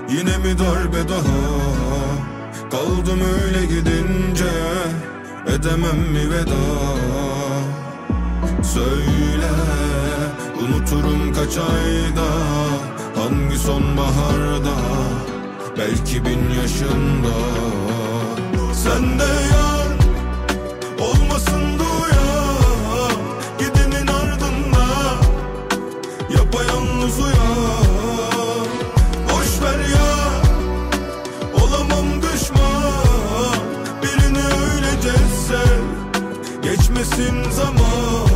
Yine mi darbe daha? Kaldım öyle gidince, edemem mi veda? Söyle, unuturum kaç ayda, hangi sonbaharda, belki 1000 yaşında. Sen de yar olmasın duyan, gidenin ardında yapayalnız uyan. Boş ver ya, olamam düşman, birini öylece sev, geçmesin zaman.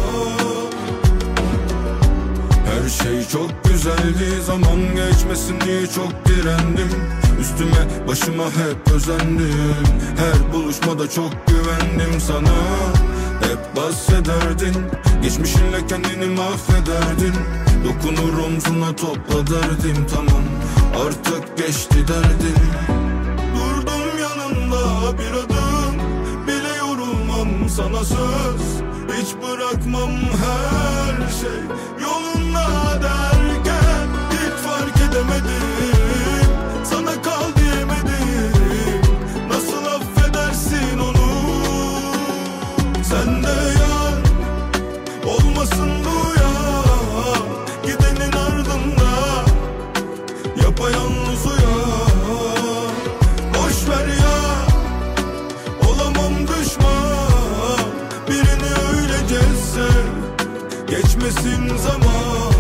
Her şey çok güzeldi, zaman geçmesin diye çok direndim. Üstüme başıma hep özendim, her buluşmada çok güvendim sana. Hep bahsederdin, geçmişinle kendini mahvederdin. Dokunur omzuna topla derdim, tamam artık geçti derdin. Durdum yanında bir adım bile, yorulmam sana söz. Hiç bırakmam, her şey yolunda derken hiç fark edemedim, sana kal diyemedim. Nasıl affedersin onu? Sen de yar olmasın duyan, gidenin ardında yapayalnız uyan. Boş ver ya, olamam düşman, birini öylece sev, geçmesin zaman.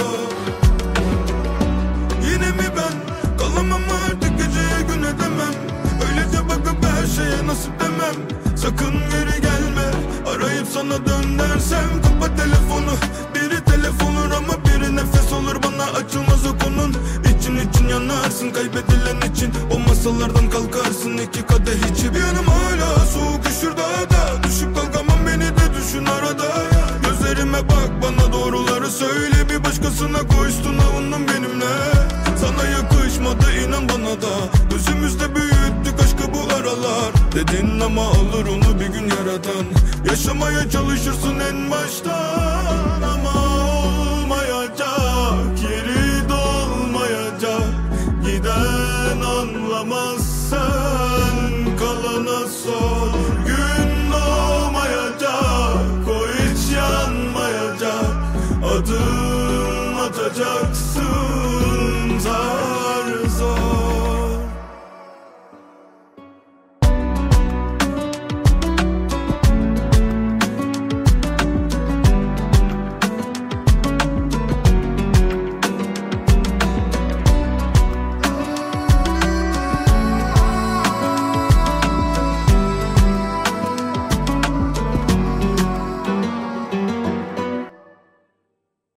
Yine mi ben kalamam artık, geceye gün edemem, öylece bakıp her şeye nasip demem. Sakın geri gelme, arayıp sana dön dersem kapat telefonu. Biri telefon ama biri nefes olur, bana açılmaz o konun. İçin yanarsın kaybedilen için, o masalardan kalkarsın 2 kadeh içip. Yanım hala soğuk üşür daha da, düşüp kalkamam, beni de düşün arada. Gözlerime bak, bana doğruları söyle, bir başkasına koştun avundun benimle. Sana yakışmadı inan bana da, gözümüzde büyüttük aşkı bu aralar. Dedin ama alır onu bir gün yaradan, yaşamaya çalışırsın en baştan.